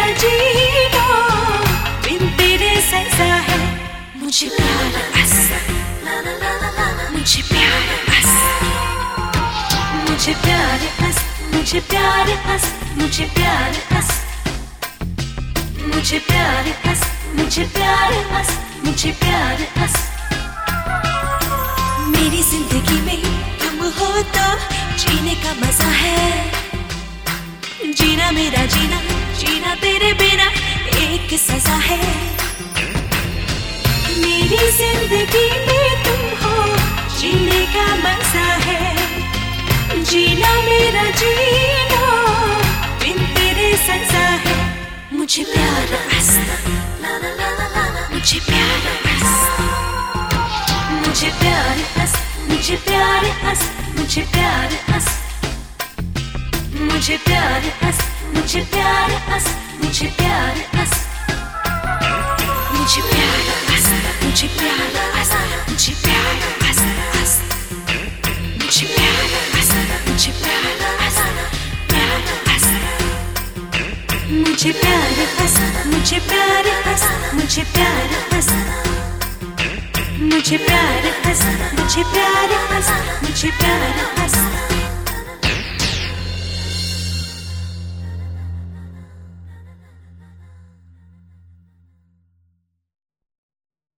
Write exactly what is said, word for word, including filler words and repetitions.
मेरा जीना बिन तेरे कैसा है। मुझे प्यार बस, मुझे प्यार बस, मुझे प्यार बस, मुझे प्यार बस, मुझे प्यार बस, मुझे प्यार बस, मुझे प्यार बस, मुझे प्यार बस। मेरी जिंदगी में तुम हो तो जीने का मजा है। जीना मेरा जीना, जीना तेरे बिना एक सजा है। मेरी जिंदगी में तुम हो जीने का मजा है। जीना मेरा जीना बिन तेरे सजा है। मुझे प्यार बस, मुझे प्यार बस, मुझे प्यार बस, मुझे प्यार बस, मुझे प्यार बस, मुझे प्यार बस, मुझे प्यार बस, मुझे प्यार बस, मुझे प्यार बस, मुझे प्यार बस, मुझे प्यार बस बस, मुझे प्यार बस, मुझे प्यार बस, प्यार बस, मुझे प्यार बस, मुझे प्यार बस, मुझे प्यार बस, मुझे प्यार बस, मुझे प्यार बस।